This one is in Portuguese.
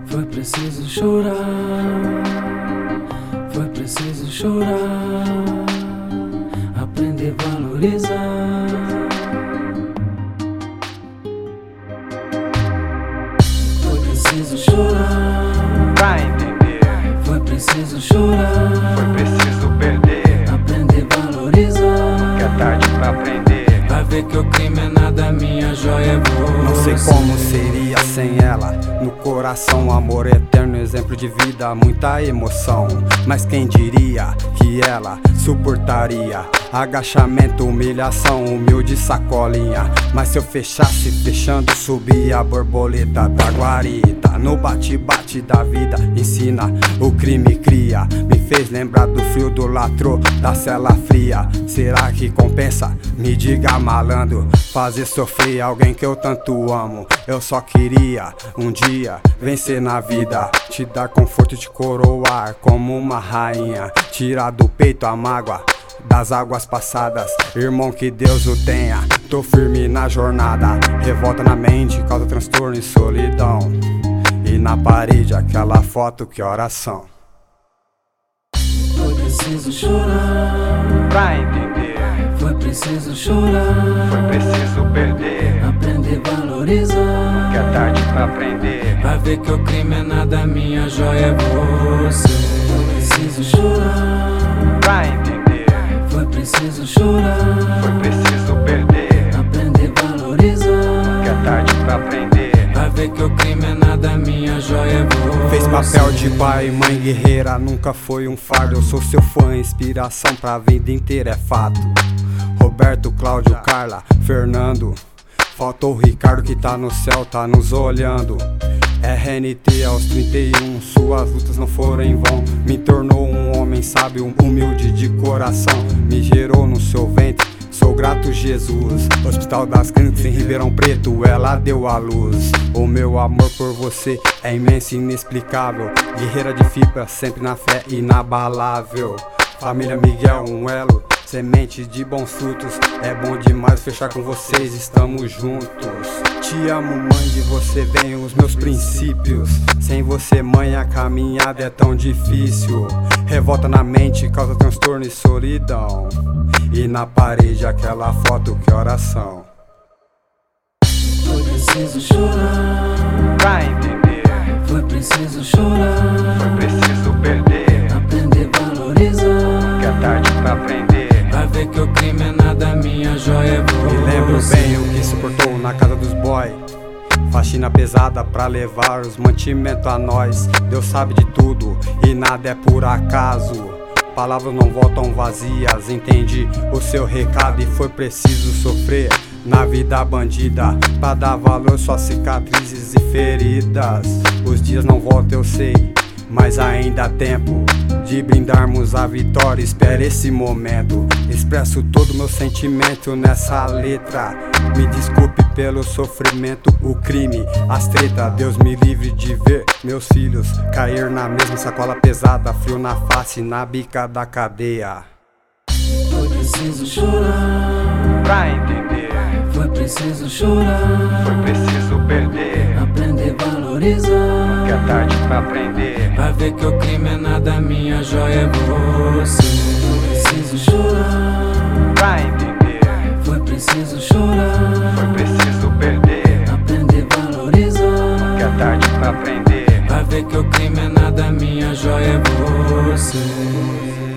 Foi preciso chorar, foi preciso chorar, aprender a valorizar. Foi preciso chorar pra entender. Foi preciso chorar, Foi preciso perder. aprender a valorizar. Que é tarde pra aprender. Vai ver que o crime é nada, minha joia é você. Não sei como seria sem ela. No coração, amor eterno, exemplo de vida, muita emoção. Mas quem diria que ela suportaria agachamento, humilhação, humilde sacolinha. Mas se eu fechasse, fechando, subia a borboleta da guarita. No bate-bate da vida, ensina, o crime cria. Me fez lembrar do frio do latro, da cela fria. Será que compensa? Me diga, malandro, fazer sofrer alguém que eu tanto amo. Eu só queria um dia vencer na vida, te dar conforto, te coroar como uma rainha, tirar do peito a mágoa das águas passadas. Irmão, que Deus o tenha, tô firme na jornada. Revolta na mente, causa transtorno e solidão. E na parede aquela foto, que oração. Foi preciso chorar Pra entender. foi preciso chorar, Foi preciso perder. aprender a valorizar. Que é tarde pra aprender. Vai ver que o crime é nada, minha joia é você. Foi preciso chorar, Pra entender. foi preciso chorar, Foi preciso perder. aprender a valorizar. Que é tarde pra aprender. Vai ver que o crime é nada, minha joia é você. Fez papel de pai e mãe guerreira, nunca foi um fardo. Eu sou seu fã, inspiração pra vida inteira, é fato. Roberto, Cláudio, Carla, Fernando. Faltou o Ricardo que tá no céu, tá nos olhando. RNT aos 31, suas lutas não foram em vão. Me tornou um homem sábio, humilde de coração. Me gerou no seu ventre, sou grato, Jesus. Hospital das Clínicas em Ribeirão Preto, ela deu a luz. O meu amor por você é imenso e inexplicável. Guerreira de fibra, sempre na fé inabalável. Família Miguel, um elo, semente de bons frutos. É bom demais fechar com vocês, estamos juntos. Te amo, mãe, de você vem os meus princípios. Sem você, mãe, a caminhada é tão difícil. Revolta na mente, causa transtorno e solidão. E na parede aquela foto, que oração. Foi preciso chorar, Pra entender. foi preciso chorar, Foi preciso perder. aprender a valorizar. Que é tarde pra aprender. Vai ver que o crime é nada, minha joia é você. Me lembro bem o que suportou na casa dos boy. Faxina pesada pra levar os mantimentos a nós. Deus sabe de tudo e nada é por acaso. Palavras não voltam vazias, entendi o seu recado. E foi preciso sofrer na vida bandida pra dar valor suas cicatrizes e feridas. Os dias não voltam, eu sei, mas ainda há tempo de brindarmos a vitória. Espera esse momento, expresso todo meu sentimento nessa letra. Me desculpe pelo sofrimento, o crime, as tretas. Deus me livre de ver meus filhos cair na mesma sacola pesada. Frio na face, na bica da cadeia. Foi preciso chorar, Pra entender. foi preciso chorar, Foi preciso perder. aprender a valorizar. Que é tarde pra aprender. Vai ver que o crime é nada, minha joia é você. Foi preciso chorar, Pra entender. foi preciso chorar, Foi preciso perder. aprender a valorizar. Que é tarde pra aprender. Vai ver que o crime é nada, minha joia é você.